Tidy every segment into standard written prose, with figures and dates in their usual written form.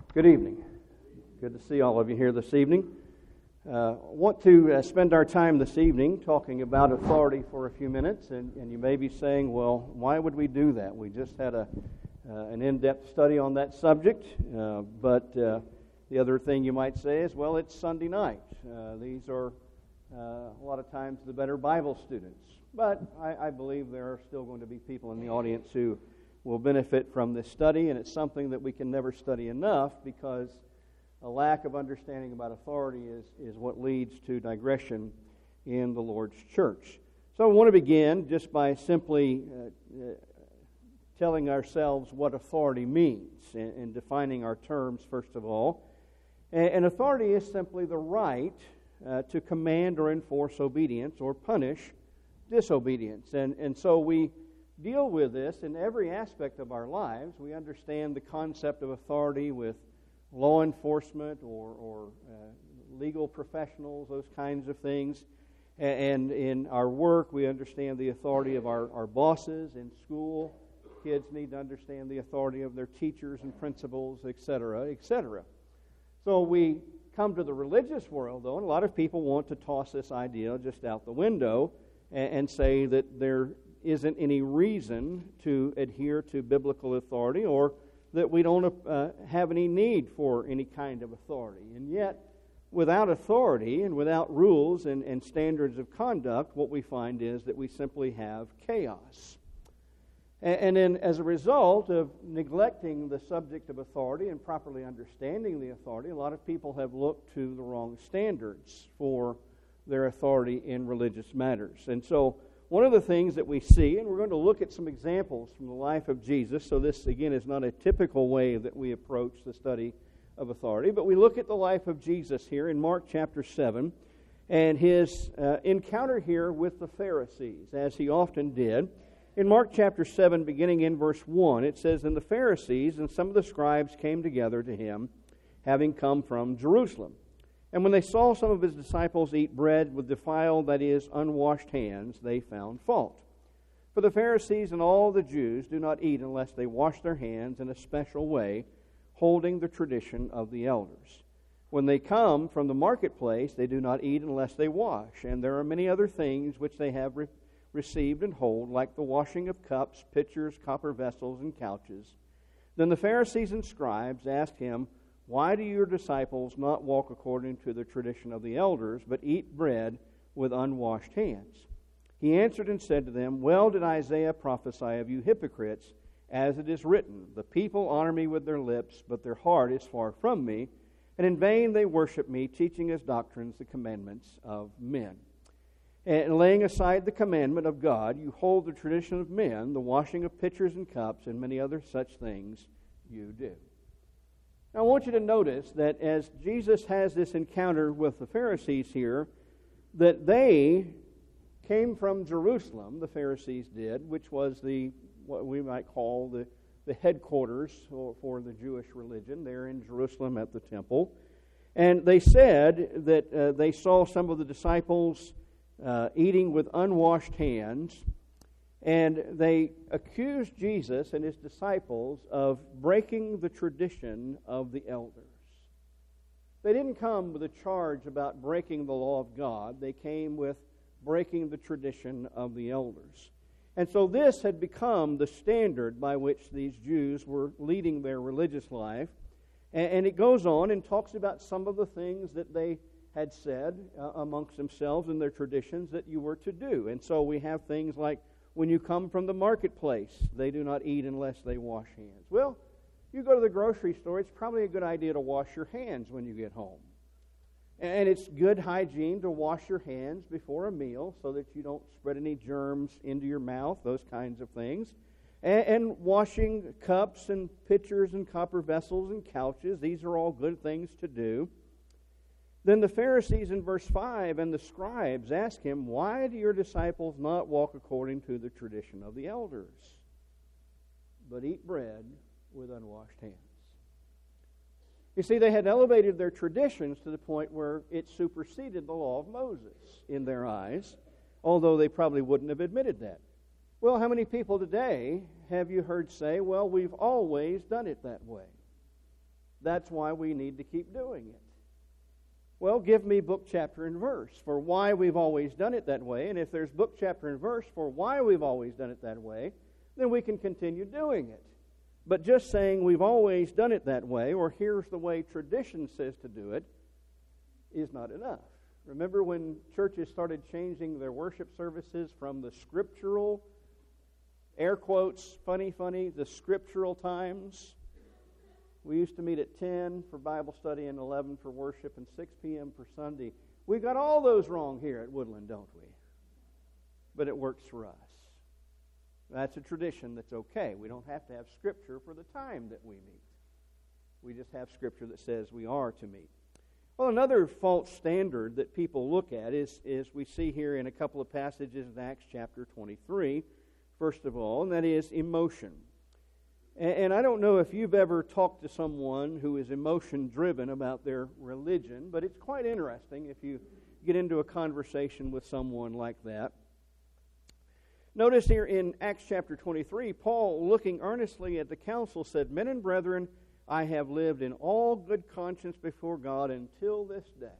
Good evening. Good to see all of you here this evening. I want to spend our time this evening talking about authority for a few minutes, and you may be saying, well, why would we do that? We just had an in-depth study on that subject, but the other thing you might say is, well, it's Sunday night. These are a lot of times the better Bible students, but I believe there are still going to be people in the audience who will benefit from this study, and it's something that we can never study enough because a lack of understanding about authority is what leads to digression in the Lord's church. So I want to begin just by simply telling ourselves what authority means and defining our terms first of all. And authority is simply the right to command or enforce obedience or punish disobedience. And so we deal with this in every aspect of our lives. We understand the concept of authority with law enforcement or legal professionals, those kinds of things. And in our work, we understand the authority of our bosses. In school, kids need to understand the authority of their teachers and principals, etc., etc. So we come to the religious world, though, and a lot of people want to toss this idea just out the window and say that there isn't any reason to adhere to biblical authority or that we don't have any need for any kind of authority. And yet, without authority and without rules and standards of conduct, what we find is that we simply have chaos. And then as a result of neglecting the subject of authority and properly understanding the authority, a lot of people have looked to the wrong standards for their authority in religious matters. And so one of the things that we see, and we're going to look at some examples from the life of Jesus, so this, again, is not a typical way that we approach the study of authority, but we look at the life of Jesus here in Mark chapter 7, and his encounter here with the Pharisees, as he often did. In Mark chapter 7, beginning in verse 1, it says, "And the Pharisees and some of the scribes came together to him, having come from Jerusalem. And when they saw some of his disciples eat bread with defiled, that is, unwashed hands, they found fault. For the Pharisees and all the Jews do not eat unless they wash their hands in a special way, holding the tradition of the elders. When they come from the marketplace, they do not eat unless they wash. And there are many other things which they have received and hold, like the washing of cups, pitchers, copper vessels, and couches. Then the Pharisees and scribes asked him, 'Why do your disciples not walk according to the tradition of the elders, but eat bread with unwashed hands?' He answered and said to them, 'Well did Isaiah prophesy of you hypocrites, as it is written, The people honor me with their lips, but their heart is far from me, and in vain they worship me, teaching as doctrines the commandments of men. And laying aside the commandment of God, you hold the tradition of men, the washing of pitchers and cups, and many other such things you do.'" Now I want you to notice that as Jesus has this encounter with the Pharisees here, that they came from Jerusalem, the Pharisees did, which was what we might call the headquarters for the Jewish religion there in Jerusalem at the temple. And they said that they saw some of the disciples eating with unwashed hands, and they accused Jesus and his disciples of breaking the tradition of the elders. They didn't come with a charge about breaking the law of God. They came with breaking the tradition of the elders. And so this had become the standard by which these Jews were leading their religious life. And it goes on and talks about some of the things that they had said amongst themselves in their traditions that you were to do. And so we have things like, when you come from the marketplace, they do not eat unless they wash hands. Well, you go to the grocery store, it's probably a good idea to wash your hands when you get home. And it's good hygiene to wash your hands before a meal so that you don't spread any germs into your mouth, those kinds of things. And washing cups and pitchers and copper vessels and couches, these are all good things to do. Then the Pharisees in verse 5 and the scribes ask him, "Why do your disciples not walk according to the tradition of the elders, but eat bread with unwashed hands?" You see, they had elevated their traditions to the point where it superseded the law of Moses in their eyes, although they probably wouldn't have admitted that. Well, how many people today have you heard say, "Well, we've always done it that way"? That's why we need to keep doing it. Well, give me book, chapter, and verse for why we've always done it that way. And if there's book, chapter, and verse for why we've always done it that way, then we can continue doing it. But just saying we've always done it that way, or here's the way tradition says to do it, is not enough. Remember when churches started changing their worship services from the scriptural, air quotes, funny, the scriptural times? We used to meet at 10 for Bible study and 11 for worship and 6 p.m. for Sunday. We got all those wrong here at Woodland, don't we? But it works for us. That's a tradition that's okay. We don't have to have Scripture for the time that we meet. We just have Scripture that says we are to meet. Well, another false standard that people look at is we see here in a couple of passages in Acts chapter 23, first of all, and that is emotion. And I don't know if you've ever talked to someone who is emotion-driven about their religion, but it's quite interesting if you get into a conversation with someone like that. Notice here in Acts chapter 23, Paul, looking earnestly at the council, said, "Men and brethren, I have lived in all good conscience before God until this day."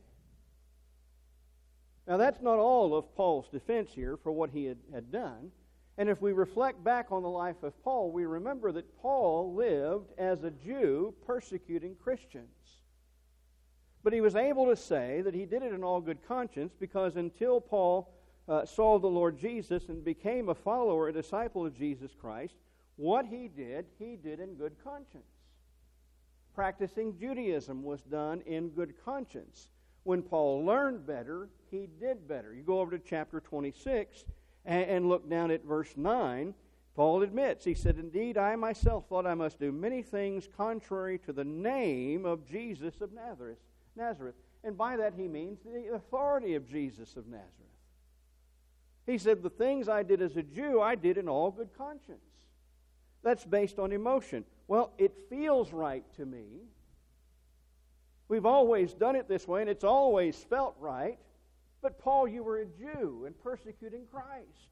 Now that's not all of Paul's defense here for what he had done. And if we reflect back on the life of Paul, we remember that Paul lived as a Jew persecuting Christians. But he was able to say that he did it in all good conscience because until Paul saw the Lord Jesus and became a follower, a disciple of Jesus Christ, what he did in good conscience. Practicing Judaism was done in good conscience. When Paul learned better, he did better. You go over to chapter 26 and look down at verse 9. Paul admits, he said, "Indeed, I myself thought I must do many things contrary to the name of Jesus of Nazareth." And by that he means the authority of Jesus of Nazareth. He said, "The things I did as a Jew, I did in all good conscience." That's based on emotion. Well, it feels right to me. We've always done it this way, and it's always felt right. But Paul, you were a Jew and persecuting Christ.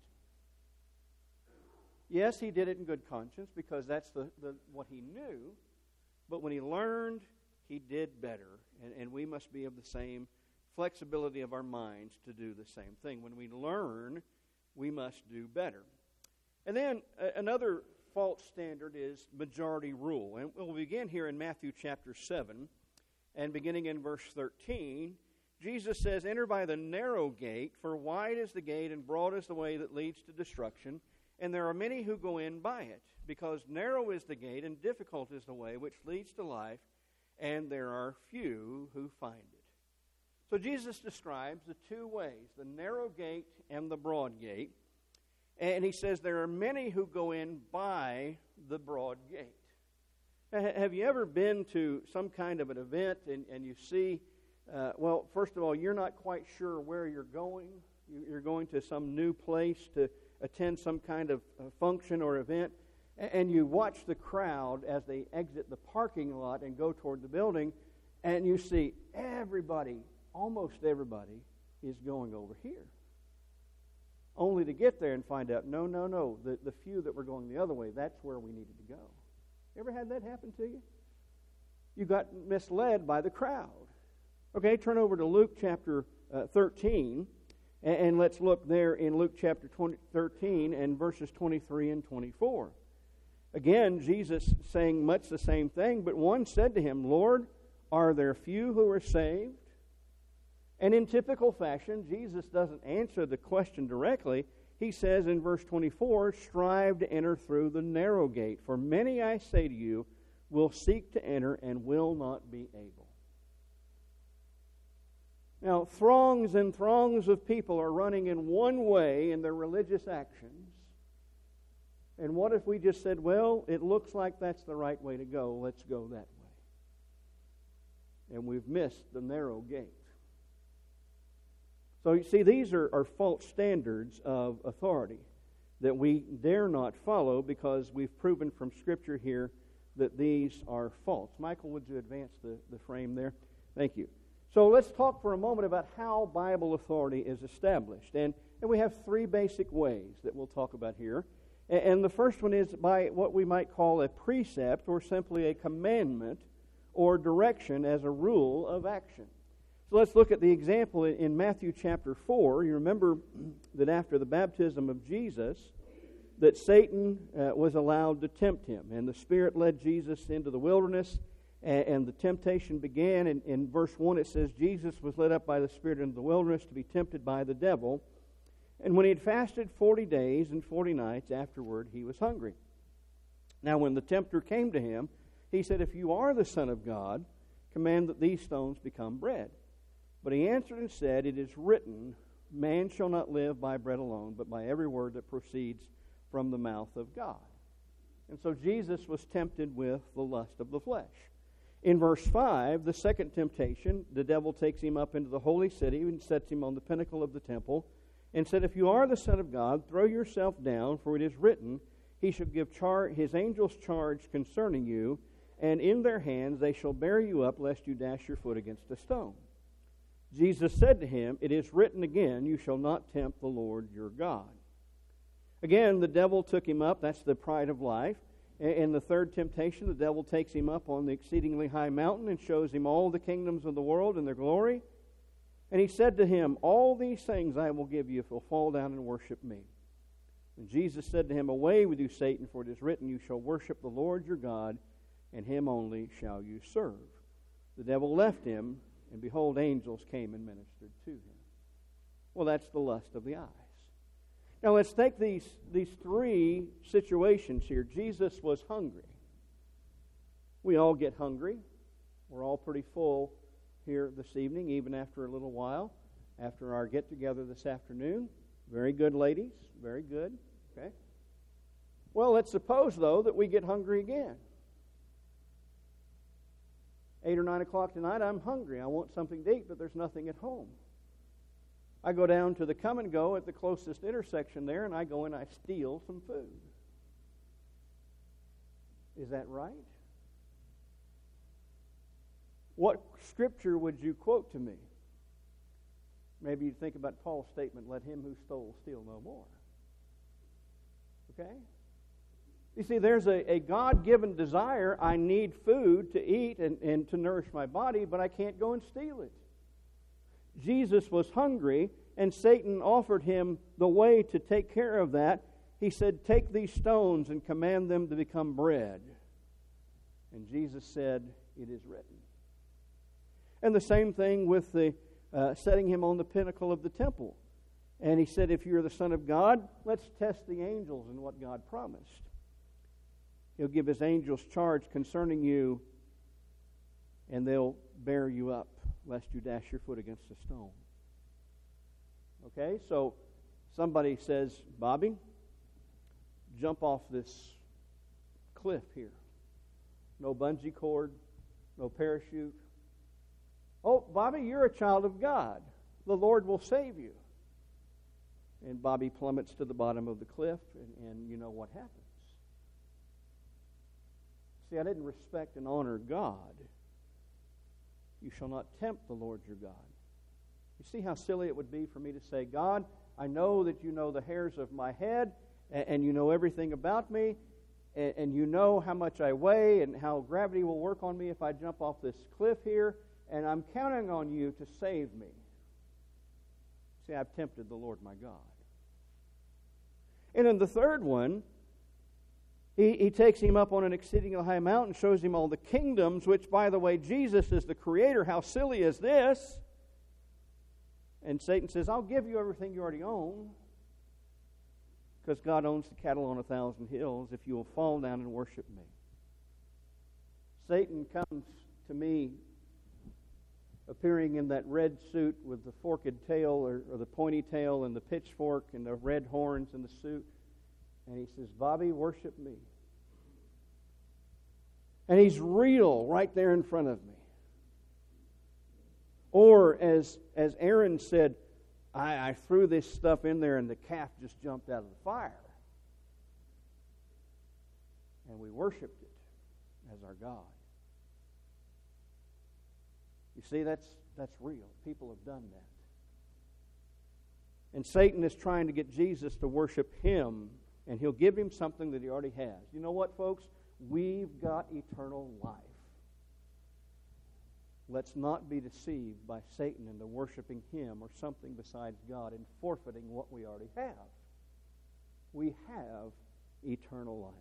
Yes, he did it in good conscience because that's what he knew. But when he learned, he did better. And we must be of the same flexibility of our minds to do the same thing. When we learn, we must do better. And then another false standard is majority rule. And we'll begin here in Matthew chapter 7, and beginning in verse 13, Jesus says, "Enter by the narrow gate, for wide is the gate and broad is the way that leads to destruction, and there are many who go in by it. Because narrow is the gate and difficult is the way which leads to life, and there are few who find it." So Jesus describes the two ways, the narrow gate and the broad gate. And he says there are many who go in by the broad gate. Now, have you ever been to some kind of an event and you see, well, first of all, you're not quite sure where you're going. You're going to some new place to attend some kind of function or event, and you watch the crowd as they exit the parking lot and go toward the building, and you see everybody, almost everybody, is going over here. Only to get there and find out, no, the few that were going the other way, that's where we needed to go. Ever had that happen to you? You got misled by the crowd. Okay, turn over to Luke chapter 13, and let's look there in Luke chapter 13 and verses 23 and 24. Again, Jesus saying much the same thing, but one said to him, "Lord, are there few who are saved?" And in typical fashion, Jesus doesn't answer the question directly. He says in verse 24, "Strive to enter through the narrow gate, for many, I say to you, will seek to enter and will not be able." Now, throngs and throngs of people are running in one way in their religious actions. And what if we just said, well, it looks like that's the right way to go, let's go that way. And we've missed the narrow gate. So you see, these are false standards of authority that we dare not follow because we've proven from Scripture here that these are false. Michael, would you advance the frame there? Thank you. So let's talk for a moment about how Bible authority is established. And we have three basic ways that we'll talk about here. And the first one is by what we might call a precept or simply a commandment or direction as a rule of action. So let's look at the example in Matthew chapter 4. You remember that after the baptism of Jesus, that Satan was allowed to tempt him. And the Spirit led Jesus into the wilderness, and the temptation began. In verse 1 it says, Jesus was led up by the Spirit into the wilderness to be tempted by the devil. And when he had fasted 40 days and 40 nights, afterward he was hungry. Now when the tempter came to him, he said, If you are the Son of God, command that these stones become bread. But he answered and said, It is written, Man shall not live by bread alone, but by every word that proceeds from the mouth of God. And so Jesus was tempted with the lust of the flesh. In verse 5, the second temptation, the devil takes him up into the holy city and sets him on the pinnacle of the temple and said, If you are the Son of God, throw yourself down, for it is written, He shall give his angels charge concerning you, and in their hands they shall bear you up, lest you dash your foot against a stone. Jesus said to him, It is written again, You shall not tempt the Lord your God. Again, the devil took him up. That's the pride of life. In the third temptation, the devil takes him up on the exceedingly high mountain and shows him all the kingdoms of the world and their glory. And he said to him, All these things I will give you if you'll fall down and worship me. And Jesus said to him, Away with you, Satan, for it is written, You shall worship the Lord your God, and him only shall you serve. The devil left him, and behold, angels came and ministered to him. Well, that's the lust of the eyes. Now let's take these three situations here. Jesus was hungry. We all get hungry. We're all pretty full here this evening, even after a little while, after our get-together this afternoon. Very good, ladies. Very good. Okay. Well, let's suppose, though, that we get hungry again. 8 or 9 o'clock tonight, I'm hungry. I want something to eat, but there's nothing at home. I go down to the Come and Go at the closest intersection there, and I go and I steal some food. Is that right? What scripture would you quote to me? Maybe you think about Paul's statement, Let him who stole steal no more. Okay? You see, there's a God-given desire. I need food to eat and to nourish my body, but I can't go and steal it. Jesus was hungry, and Satan offered him the way to take care of that. He said, Take these stones and command them to become bread. And Jesus said, It is written. And the same thing with the setting him on the pinnacle of the temple. And he said, If you're the Son of God, let's test the angels and what God promised. He'll give his angels charge concerning you, and they'll bear you up, lest you dash your foot against a stone. Okay, so somebody says, Bobby, jump off this cliff here. No bungee cord, no parachute. Oh, Bobby, you're a child of God. The Lord will save you. And Bobby plummets to the bottom of the cliff, and you know what happens. See, I didn't respect and honor God. You shall not tempt the Lord your God. You see how silly it would be for me to say, God, I know that you know the hairs of my head, and you know everything about me, and you know how much I weigh and how gravity will work on me if I jump off this cliff here, and I'm counting on you to save me. See, I've tempted the Lord my God. And in the third one, he takes him up on an exceedingly high mountain, shows him all the kingdoms, which, by the way, Jesus is the creator. How silly is this? And Satan says, I'll give you everything you already own, because God owns the cattle on 1,000 hills, if you will fall down and worship me. Satan comes to me appearing in that red suit with the forked tail or the pointy tail and the pitchfork and the red horns in the suit. And he says, Bobby, worship me. And he's real right there in front of me. Or as Aaron said, I threw this stuff in there and the calf just jumped out of the fire. And we worshiped it as our God. You see, that's real. People have done that. And Satan is trying to get Jesus to worship him, and he'll give him something that he already has. You know what, folks? We've got eternal life. let's not be deceived by Satan into worshiping him or something besides God and forfeiting what we already have. We have eternal life.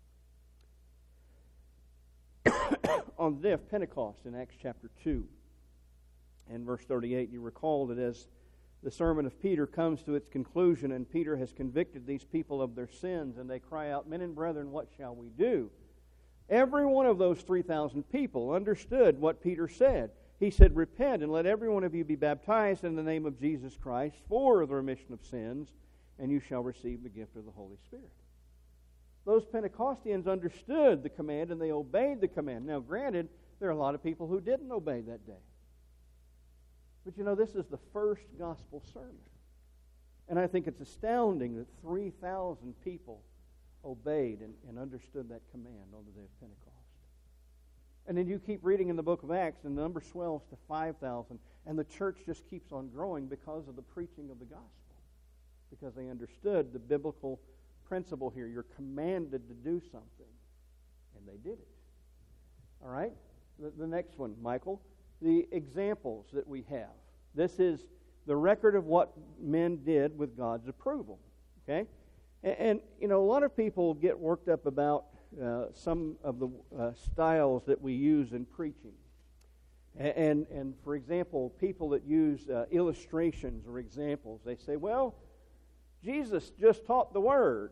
On the day of Pentecost in Acts chapter 2 and verse 38, you recall that as the sermon of Peter comes to its conclusion and Peter has convicted these people of their sins and they cry out, "Men and brethren, what shall we do?" Every one of those 3,000 people understood what Peter said. He said, "Repent and let every one of you be baptized in the name of Jesus Christ for the remission of sins, and you shall receive the gift of the Holy Spirit." Those Pentecostals understood the command and they obeyed the command. Now, granted, there are a lot of people who didn't obey that day. But you know, this is the first gospel sermon. And I think it's astounding that 3,000 people obeyed and understood that command on the day of Pentecost. And then you keep reading in the book of Acts, and the number swells to 5,000, and the church just keeps on growing because of the preaching of the gospel, because they understood the biblical principle here. You're commanded to do something, and they did it. All right? The next one, Michael, the examples that we have. This is the record of what men did with God's approval. Okay? And you know, a lot of people get worked up about some of the styles that we use in preaching. And for example, people that use illustrations or examples, they say, "Well, Jesus just taught the Word."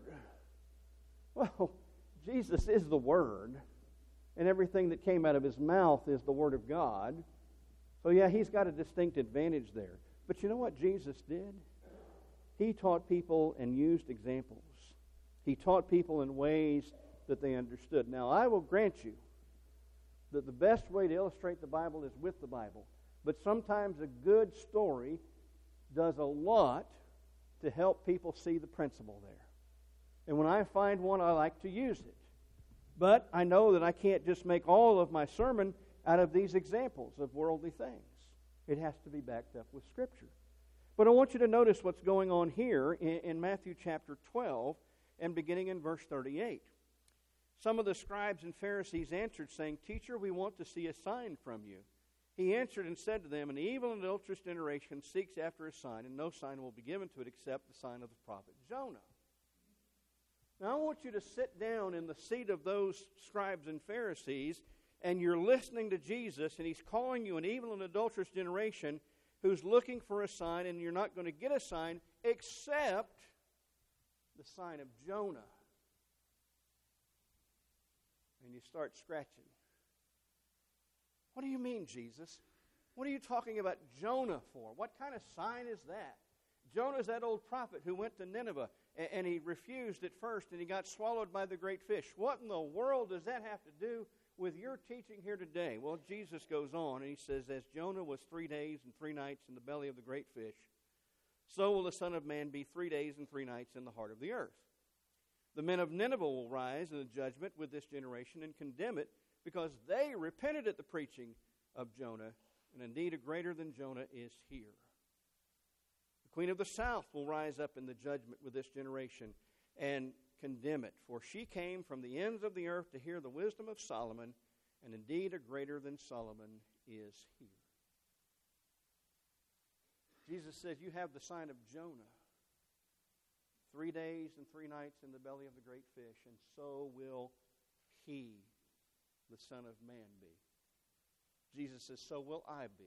Well, Jesus is the Word, and everything that came out of His mouth is the Word of God. So yeah, He's got a distinct advantage there. But you know what Jesus did? He taught people and used examples. He taught people in ways that they understood. Now, I will grant you that the best way to illustrate the Bible is with the Bible. But sometimes a good story does a lot to help people see the principle there. And when I find one, I like to use it. But I know that I can't just make all of my sermon out of these examples of worldly things. It has to be backed up with Scripture. But I want you to notice what's going on here in Matthew chapter 12 and beginning in verse 38. Some of the scribes and Pharisees answered, saying, "Teacher, we want to see a sign from you." He answered and said to them, "An evil and adulterous generation seeks after a sign, and no sign will be given to it except the sign of the prophet Jonah." Now I want you to sit down in the seat of those scribes and Pharisees, and you're listening to Jesus, and He's calling you an evil and adulterous generation who's looking for a sign, and you're not going to get a sign except the sign of Jonah. And you start scratching. What do you mean, Jesus? What are you talking about Jonah for? What kind of sign is that? Jonah's that old prophet who went to Nineveh, and he refused at first, and he got swallowed by the great fish. What in the world does that have to do with your teaching here today? Well, Jesus goes on, and He says, "As Jonah was 3 days and 3 nights in the belly of the great fish, so will the Son of Man be 3 days and 3 nights in the heart of the earth. The men of Nineveh will rise in the judgment with this generation and condemn it, because they repented at the preaching of Jonah, and indeed a greater than Jonah is here. The queen of the south will rise up in the judgment with this generation and condemn it, for she came from the ends of the earth to hear the wisdom of Solomon, and indeed a greater than Solomon is here." Jesus says, you have the sign of Jonah. 3 days and 3 nights in the belly of the great fish, and so will He, the Son of Man, be. Jesus says, so will I be.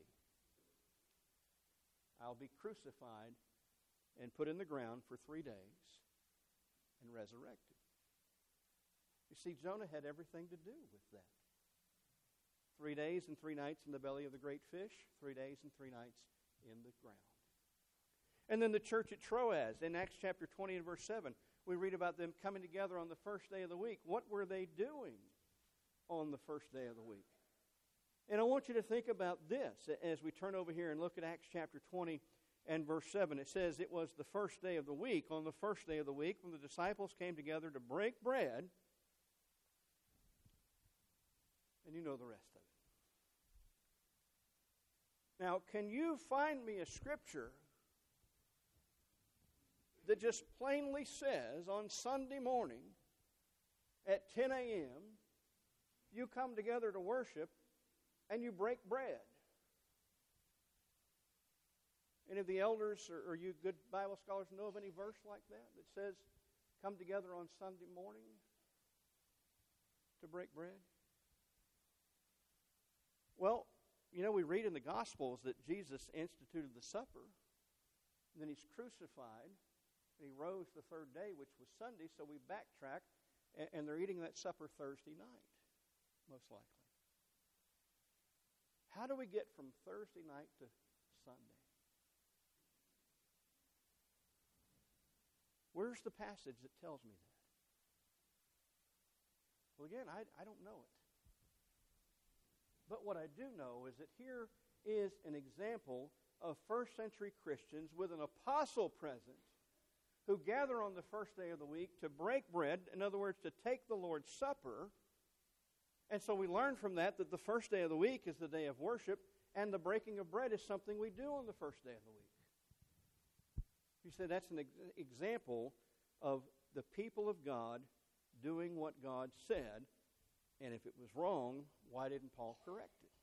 I'll be crucified and put in the ground for 3 days and resurrected. You see, Jonah had everything to do with that. 3 days and 3 nights in the belly of the great fish, 3 days and 3 nights in the ground. And then the church at Troas, in Acts chapter 20 and verse 7, we read about them coming together on the first day of the week. What were they doing on the first day of the week? And I want you to think about this as we turn over here and look at Acts chapter 20 and verse 7. It says, it was the first day of the week. On the first day of the week, when the disciples came together to break bread, and you know the rest of it. Now, can you find me a scripture that just plainly says on Sunday morning at 10 a.m., you come together to worship and you break bread? Any of the elders or you good Bible scholars know of any verse like that says, come together on Sunday morning to break bread? Well, we read in the Gospels that Jesus instituted the supper, and then He's crucified, and He rose the third day, which was Sunday, so we backtrack, and they're eating that supper Thursday night, most likely. How do we get from Thursday night to Sunday? Where's the passage that tells me that? Well, again, I don't know it. But what I do know is that here is an example of first century Christians with an apostle present who gather on the first day of the week to break bread, in other words, to take the Lord's Supper. And so we learn from that the first day of the week is the day of worship, and the breaking of bread is something we do on the first day of the week. You said that's an example of the people of God doing what God said, and if it was wrong, why didn't Paul correct it?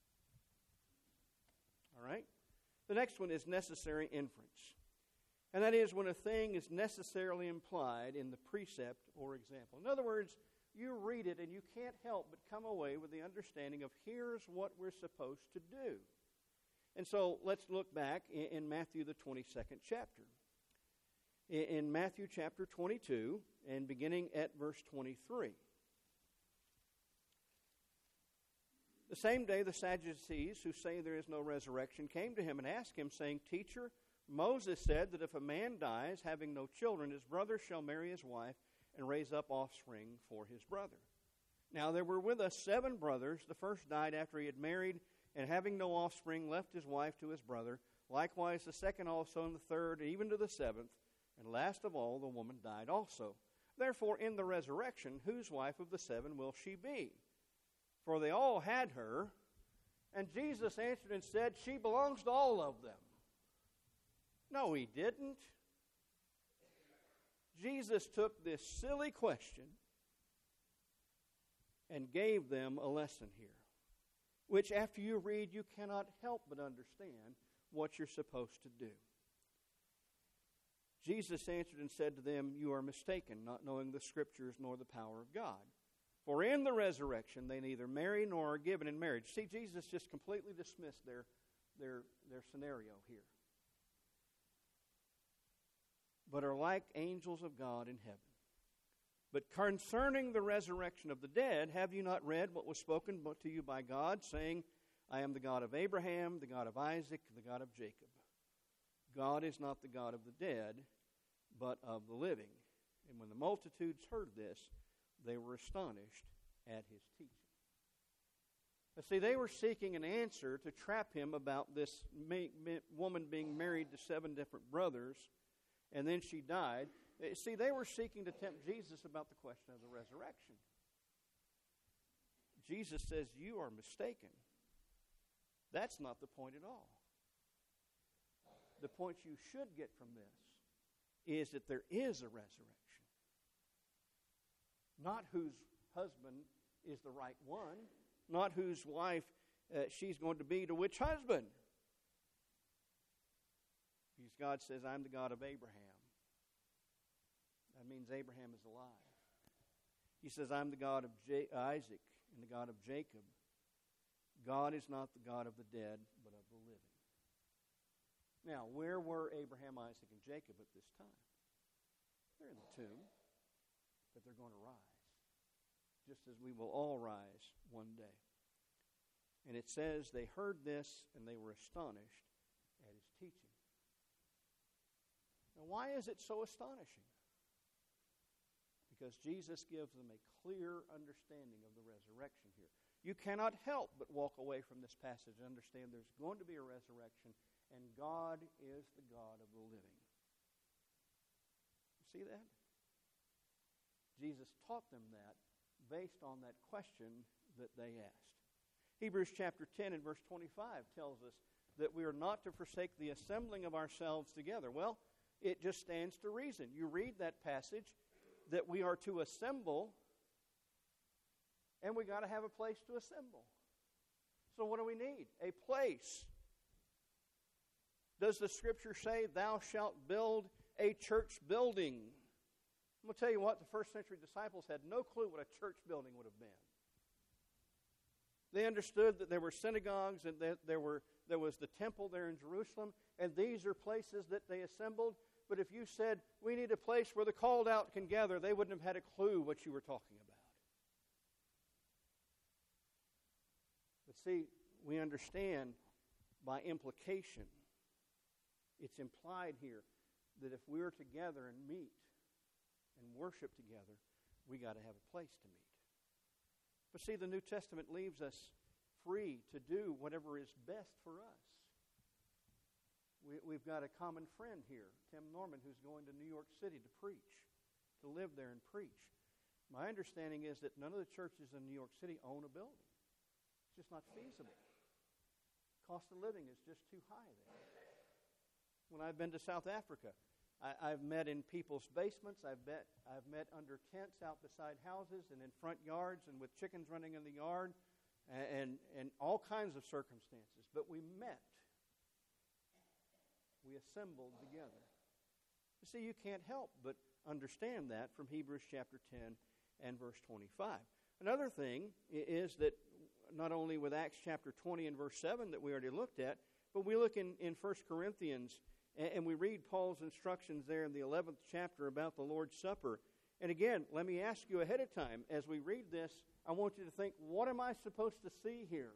All right? The next one is necessary inference. And that is when a thing is necessarily implied in the precept or example. In other words, you read it and you can't help but come away with the understanding of here's what we're supposed to do. And so let's look back in Matthew the 22nd chapter. In Matthew chapter 22 and beginning at verse 23. The same day the Sadducees, who say there is no resurrection, came to him and asked him, saying, Teacher, Moses said that if a man dies, having no children, his brother shall marry his wife and raise up offspring for his brother. Now there were with us 7 brothers. The first died after he had married, and having no offspring, left his wife to his brother. Likewise the second also, and the third, and even to the 7th. And last of all, the woman died also. Therefore, in the resurrection, whose wife of the 7 will she be? For they all had her. And Jesus answered and said, She belongs to all of them. No, He didn't. Jesus took this silly question and gave them a lesson here, which after you read, you cannot help but understand what you're supposed to do. Jesus answered and said to them, You are mistaken, not knowing the Scriptures nor the power of God. For in the resurrection they neither marry nor are given in marriage. See, Jesus just completely dismissed their scenario here. But are like angels of God in heaven. But concerning the resurrection of the dead, have you not read what was spoken to you by God, saying, I am the God of Abraham, the God of Isaac, the God of Jacob. God is not the God of the dead, but of the living. And when the multitudes heard this, they were astonished at His teaching. Now, see, they were seeking an answer to trap Him about this woman being married to 7 different brothers, and then she died. See, they were seeking to tempt Jesus about the question of the resurrection. Jesus says, You are mistaken. That's not the point at all. The point you should get from this is that there is a resurrection. Not whose husband is the right one, not whose wife she's going to be to which husband. Because God says, I'm the God of Abraham. That means Abraham is alive. He says, I'm the God of Isaac and the God of Jacob. God is not the God of the dead, but of the living. Now, where were Abraham, Isaac, and Jacob at this time? They're in the tomb, but they're going to rise, just as we will all rise one day. And it says they heard this and they were astonished at His teaching. Now, why is it so astonishing? Because Jesus gives them a clear understanding of the resurrection here. You cannot help but walk away from this passage and understand there's going to be a resurrection, and God is the God of the living. You see that? Jesus taught them that based on that question that they asked. Hebrews chapter 10 and verse 25 tells us that we are not to forsake the assembling of ourselves together. Well, it just stands to reason. You read that passage that we are to assemble, and we got to have a place to assemble. So what do we need? A place. Does the Scripture say, thou shalt build a church building? I'm going to tell you what, the first century disciples had no clue what a church building would have been. They understood that there were synagogues and that there was the temple there in Jerusalem, and these are places that they assembled. But if you said, we need a place where the called out can gather, they wouldn't have had a clue what you were talking about. But see, we understand by implication, it's implied here that if we're together and meet and worship together, we got to have a place to meet. But see, the New Testament leaves us free to do whatever is best for us. We've got a common friend here, Tim Norman, who's going to New York City to preach, to live there and preach. My understanding is that none of the churches in New York City own a building. It's just not feasible. Cost of living is just too high there. When I've been to South Africa, I've met in people's basements. I've met under tents out beside houses and in front yards and with chickens running in the yard and all kinds of circumstances. But we met. We assembled together. You see, you can't help but understand that from Hebrews chapter 10 and verse 25. Another thing is that not only with Acts chapter 20 and verse 7 that we already looked at, but we look in 1 Corinthians and we read Paul's instructions there in the 11th chapter about the Lord's Supper. And again, let me ask you ahead of time, as we read this, I want you to think, what am I supposed to see here?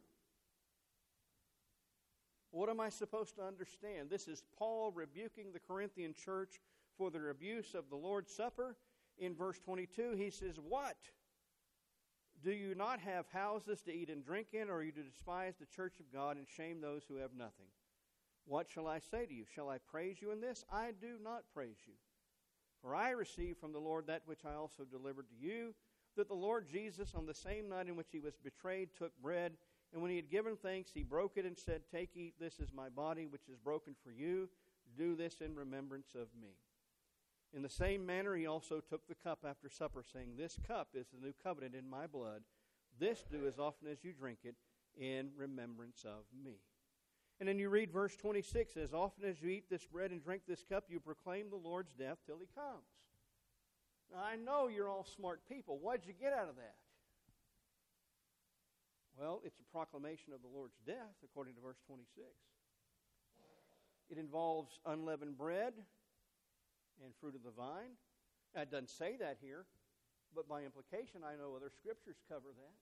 What am I supposed to understand? This is Paul rebuking the Corinthian church for their abuse of the Lord's Supper. In verse 22, he says, what? Do you not have houses to eat and drink in, or are you to despise the church of God and shame those who have nothing? What shall I say to you? Shall I praise you in this? I do not praise you. For I received from the Lord that which I also delivered to you, that the Lord Jesus, on the same night in which he was betrayed, took bread, and when he had given thanks, he broke it and said, take, eat, this is my body, which is broken for you. Do this in remembrance of me. In the same manner, he also took the cup after supper, saying, this cup is the new covenant in my blood. This do as often as you drink it in remembrance of me. And then you read verse 26, as often as you eat this bread and drink this cup, you proclaim the Lord's death till he comes. Now, I know you're all smart people. What did you get out of that? Well, it's a proclamation of the Lord's death, according to verse 26. It involves unleavened bread and fruit of the vine. Now, it doesn't say that here, but by implication, I know other scriptures cover that.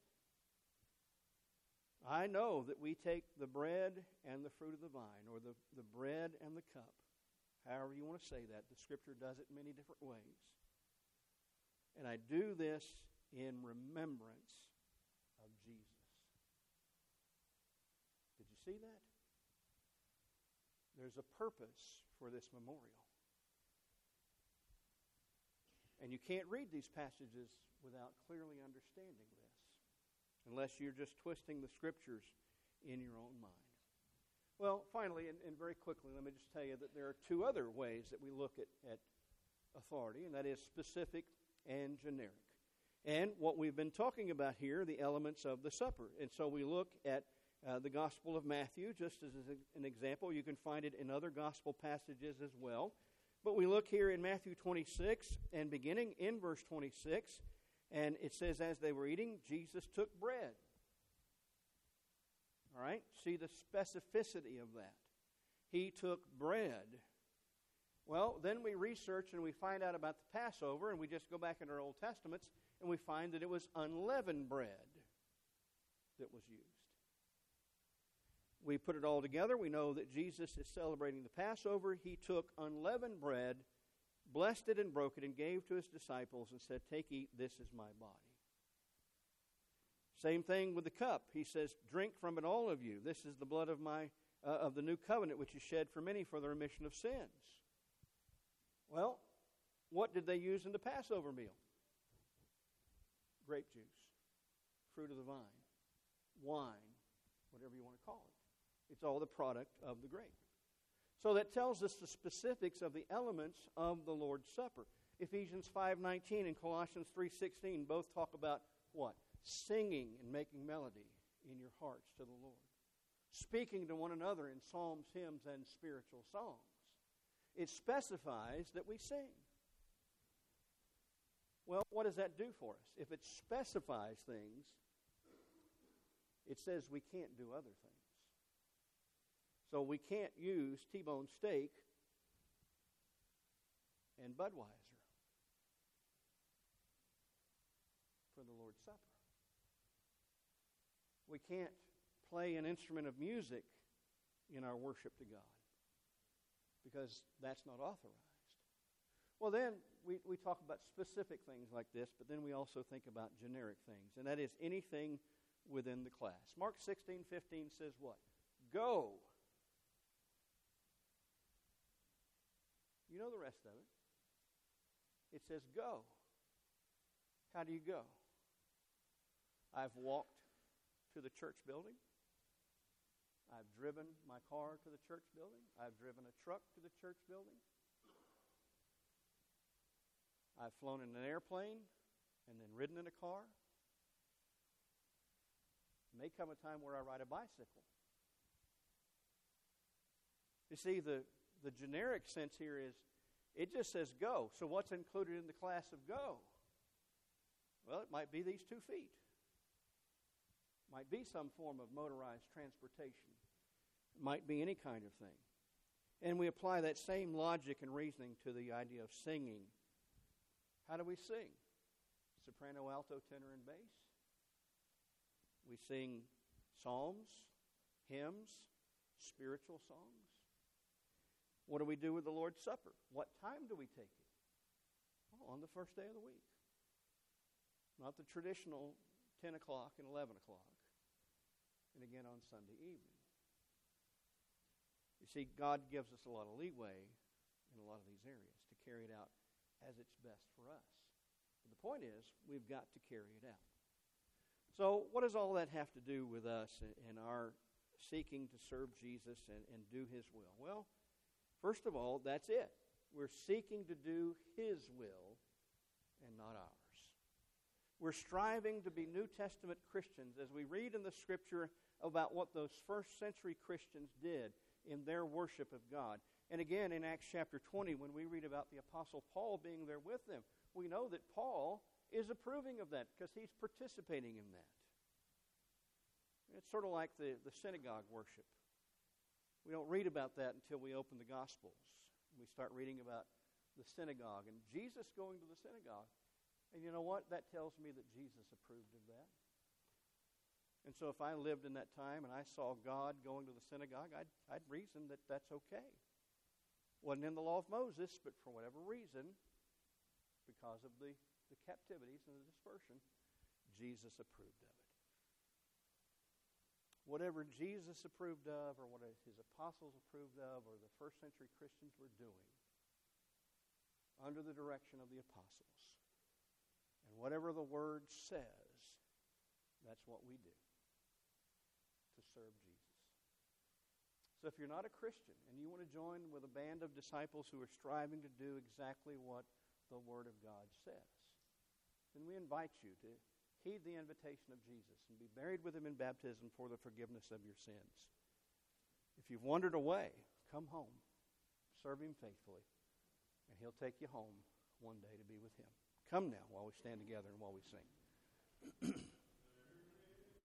I know that we take the bread and the fruit of the vine, or the bread and the cup, however you want to say that. The Scripture does it many different ways. And I do this in remembrance of Jesus. Did you see that? There's a purpose for this memorial. And you can't read these passages without clearly understanding this, unless you're just twisting the Scriptures in your own mind. Well, finally, and very quickly, let me just tell you that there are two other ways that we look at authority, and that is specific and generic. And what we've been talking about here, the elements of the supper. And so we look at the Gospel of Matthew, just as an example. You can find it in other Gospel passages as well. But we look here in Matthew 26, and beginning in verse 26, and it says, as they were eating, Jesus took bread. All right? See the specificity of that. He took bread. Well, then we research and we find out about the Passover, and we just go back in our Old Testaments, and we find that it was unleavened bread that was used. We put it all together. We know that Jesus is celebrating the Passover. He took unleavened bread, blessed it and broke it, and gave to his disciples and said, take, eat, this is my body. Same thing with the cup. He says, drink from it, all of you. This is the blood of the new covenant, which is shed for many for the remission of sins. Well, what did they use in the Passover meal? Grape juice, fruit of the vine, wine, whatever you want to call it. It's all the product of the grape. So that tells us the specifics of the elements of the Lord's Supper. Ephesians 5:19 and Colossians 3:16 both talk about what? Singing and making melody in your hearts to the Lord. speaking to one another in psalms, hymns, and spiritual songs. It specifies that we sing. Well, what does that do for us? If it specifies things, it says we can't do other things. So we can't use T-bone steak and Budweiser for the Lord's Supper. We can't play an instrument of music in our worship to God because that's not authorized. Well, then we talk about specific things like this, but then we also think about generic things, and that is anything within the class. Mark 16:15 says what? Go. You know the rest of it. It says go. How do you go? I've walked to the church building. I've driven my car to the church building. I've driven a truck to the church building. I've flown in an airplane and then ridden in a car. There may come a time where I ride a bicycle. You see, the generic sense here is it just says go. So what's included in the class of go? Well, it might be these 2 feet. It might be some form of motorized transportation. It might be any kind of thing. And we apply that same logic and reasoning to the idea of singing. How do we sing? Soprano, alto, tenor, and bass. We sing psalms, hymns, spiritual songs. What do we do with the Lord's Supper? What time do we take it? Oh, on the first day of the week. Not the traditional 10 o'clock and 11 o'clock. And again on Sunday evening. You see, God gives us a lot of leeway in a lot of these areas to carry it out as it's best for us. But the point is, we've got to carry it out. So what does all that have to do with us and our seeking to serve Jesus and do His will? Well, first of all, that's it. We're seeking to do His will and not ours. We're striving to be New Testament Christians as we read in the Scripture about what those first century Christians did in their worship of God. And again, in Acts chapter 20, when we read about the Apostle Paul being there with them, we know that Paul is approving of that because he's participating in that. It's sort of like the synagogue worship. We don't read about that until we open the Gospels. We start reading about the synagogue and Jesus going to the synagogue. And you know what? That tells me that Jesus approved of that. And so if I lived in that time and I saw God going to the synagogue, I'd reason that that's okay. Wasn't in the law of Moses, but for whatever reason, because of the captivities and the dispersion, Jesus approved of it. Whatever Jesus approved of, or what His apostles approved of, or the first century Christians were doing, under the direction of the apostles, and whatever the Word says, that's what we do to serve Jesus. So if you're not a Christian and you want to join with a band of disciples who are striving to do exactly what the Word of God says, then we invite you to heed the invitation of Jesus and be buried with Him in baptism for the forgiveness of your sins. If you've wandered away, come home. Serve Him faithfully, and He'll take you home one day to be with Him. Come now while we stand together and while we sing.